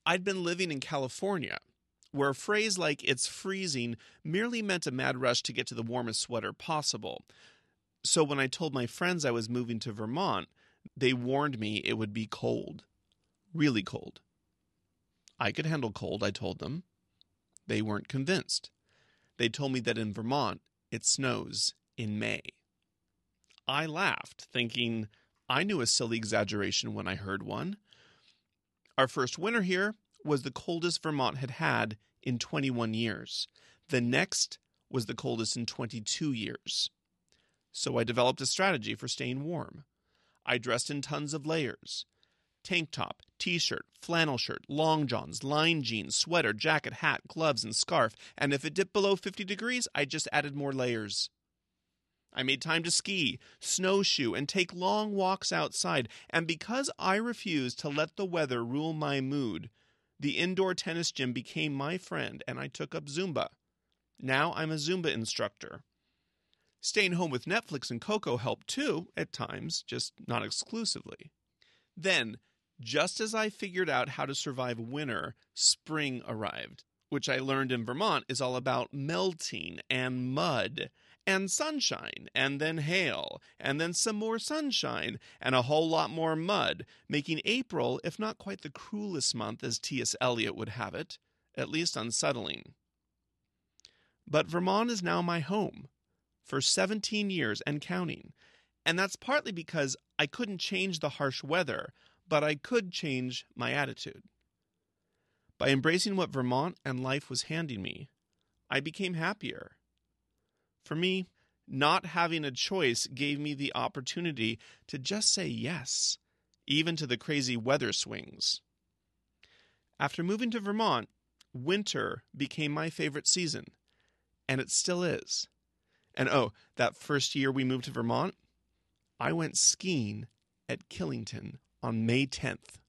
I'd been living in California, where a phrase like "it's freezing" merely meant a mad rush to get to the warmest sweater possible. So when I told my friends I was moving to Vermont, they warned me it would be cold. Really cold. I could handle cold, I told them. They weren't convinced. They told me that in Vermont, it snows in May. I laughed, thinking I knew a silly exaggeration when I heard one. Our first winter here was the coldest Vermont had had in 21 years. The next was the coldest in 22 years. So I developed a strategy for staying warm. I dressed in tons of layers. Tank top, t-shirt, flannel shirt, long johns, line jeans, sweater, jacket, hat, gloves, and scarf. And if it dipped below 50 degrees, I just added more layers. I made time to ski, snowshoe, and take long walks outside. And because I refused to let the weather rule my mood, the indoor tennis gym became my friend, and I took up Zumba. Now I'm a Zumba instructor. Staying home with Netflix and Coco helped too, at times, just not exclusively. Then, just as I figured out how to survive winter, spring arrived, which I learned in Vermont is all about melting and mud and sunshine and then hail and then some more sunshine and a whole lot more mud, making April, if not quite the cruelest month as T.S. Eliot would have it, at least unsettling. But Vermont is now my home for 17 years and counting, and that's partly because I couldn't change the harsh weather, but I could change my attitude. By embracing what Vermont and life was handing me, I became happier. For me, not having a choice gave me the opportunity to just say yes, even to the crazy weather swings. After moving to Vermont, winter became my favorite season, and it still is. And that first year we moved to Vermont, I went skiing at Killington on May 10th.